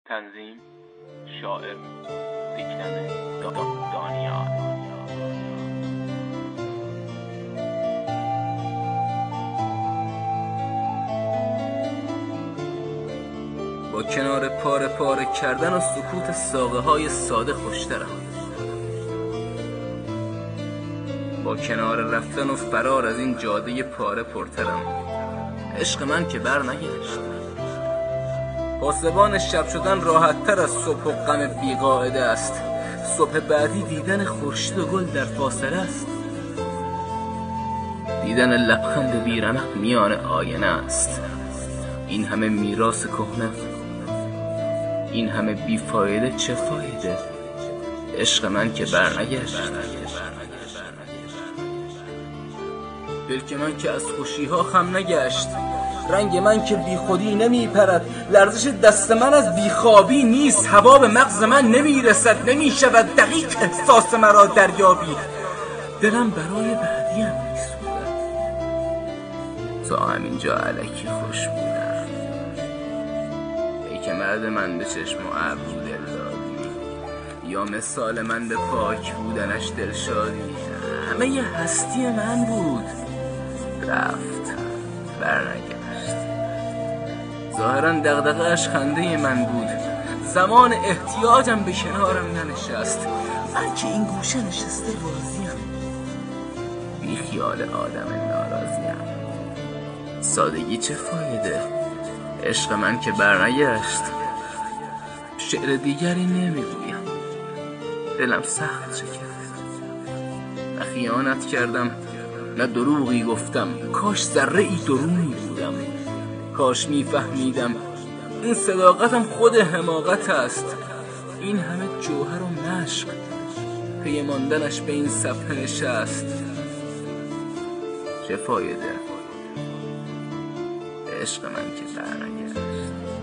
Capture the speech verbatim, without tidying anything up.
تنظیم شاعر دیکنه دانیال. با کنار پاره پاره کردن و سکوت ساقه های ساده خوشترم، با کنار رفتن و فرار از این جاده پاره پرترم. عشق من که بر نگشت، پاسبان شب شدن راحت تر از صبح و غم بیقاعده است. صبح بعدی دیدن خورشید و گل در فاصله است، دیدن لبخند بیرمق میان آینه است. این همه میراث کهنه، این همه بیفایده، چه فایده؟ عشق من که برنگشت، دل من که از خوشی ها خم نگشت، رنگ من که بی خودی نمی پرد، لرزش دست من از بیخوابی نیست، هوا به مغز من نمی رسد، نمی شود دقیق احساس مرا دریابی. دلم برای بعدی هم می سوزد، تا همینجا الکی خوش بودم. ای که مرد من به چشم و ابرو دل دادی، یا مثال من به پاک بودنش دل شادی. همه ی هستی من بود، رفت برنگشت. ظاهرا دغدغه اش خنده من بود، زمان احتیاجم به کنارم ننشست. من که این گوشه نشسته راضیم، بی خیال آدم ناراضیم. سادگی چه فایده؟ عشق من که برنگشت. شعر دیگری نمیگویم، دلم سخت شکست. نه خیانت کردم نه دروغی گفتم، کاش ذره ای درونی بودم، کاش میفهمیدم این صداقتم خود حماقت است. این همه جوهر و مشق، پی ماندنش به این صفحه نشست. چه فایده؟ عشق من که برنگشت.